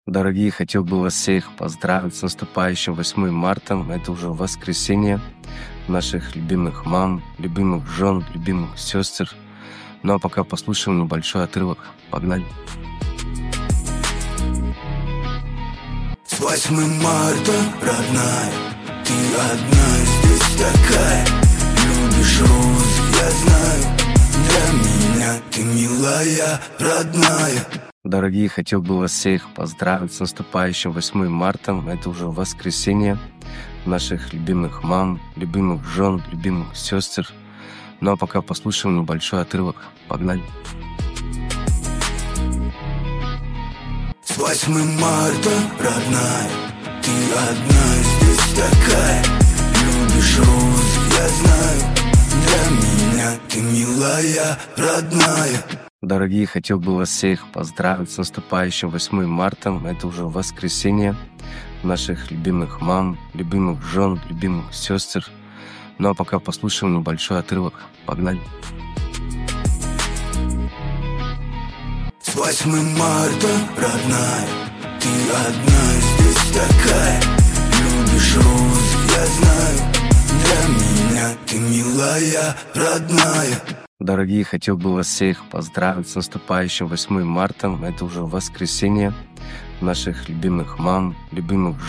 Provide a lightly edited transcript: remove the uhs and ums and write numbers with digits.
Дорогие, хотел бы вас всех поздравить с наступающим 8 марта. Это уже воскресенье наших любимых мам, любимых жен, любимых сестер. Ну а пока послушаем небольшой отрывок. Погнали! С 8 марта, родная, ты одна здесь такая. Любишь розы, я знаю, для меня ты милая, родная. Дорогие, хотел бы вас всех поздравить с наступающим 8 марта. Это уже воскресенье наших любимых мам, любимых жен, любимых сестер. Ну а пока послушаем небольшой отрывок. Погнали! С 8 марта, родная, ты одна здесь такая. Любишь розы, я знаю, для меня ты милая, родная. Дорогие, хотел бы вас всех поздравить с наступающим 8 марта. Это уже воскресенье наших любимых мам, любимых жен, любимых сестер. Ну а пока послушаем небольшой отрывок. Погнали! С 8 марта, родная, ты одна здесь такая. Любишь розы, я знаю, для меня ты милая, родная. Дорогие, хотел бы вас всех поздравить с наступающим 8 марта. Это уже воскресенье наших любимых мам, любимых